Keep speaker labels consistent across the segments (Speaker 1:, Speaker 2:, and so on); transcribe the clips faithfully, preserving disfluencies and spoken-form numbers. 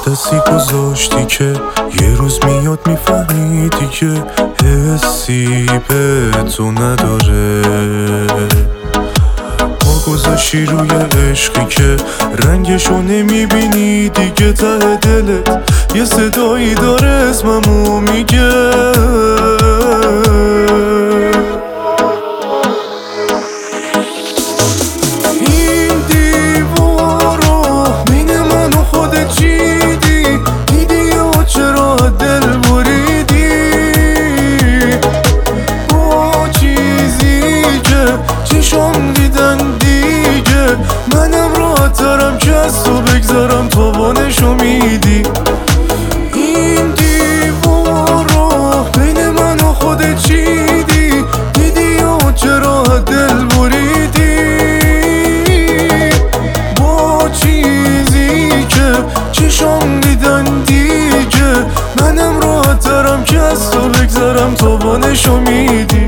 Speaker 1: دستی گذاشتی که یه روز میاد میفهمیدی که حسی به تو نداره. پا گذاشتی روی عشقی که رنگشو نمیبینی دیگه. ته دلت یه صدایی داره اسممو میگه. منم راحت ترم که از تو بگذارم تو بانشو میدی. این دیوار رو بین من و خودت چیدی. دیدی و چرا دل بریدی با چیزی که چشام دیدن دیگه. منم راحت ترم که از تو بگذارم تو بانشو میدی.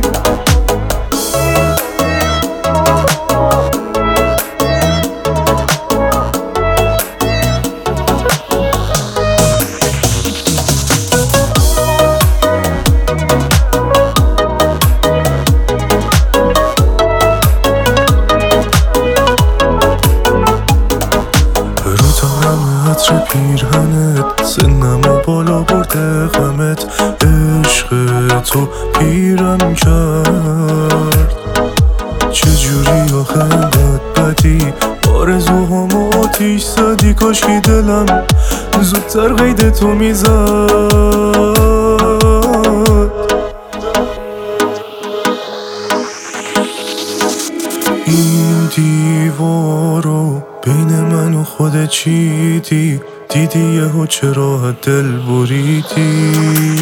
Speaker 1: عطر پیرهنت سنمو بالا برده غمت. عشق تو پیرم کرد. چجوری آخه انقدر بدی آرزوهامو آتیش زدی. کاشکی دلم زودتر قید تو میزد. این دیوارو بین من و خودت چیدی. دیدی یهو چرا دل بریدی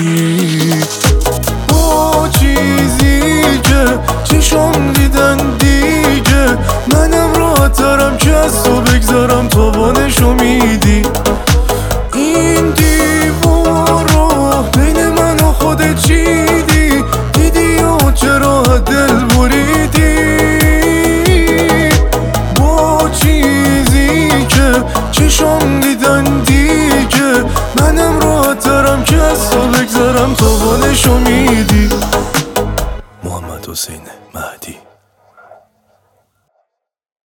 Speaker 1: با چیزی که چشام دیدن دیگه. منم راحت ترم که از تو بگذارم تو بانشو میدی. این دیوارو بین من و خودت چیدی. دیدی و چرا دل بریدی با چیزی که چشام دیدن دیگه. منم راحت ترم که از تو بگذارم تو بانشو میدی. محمد حسین مهدی.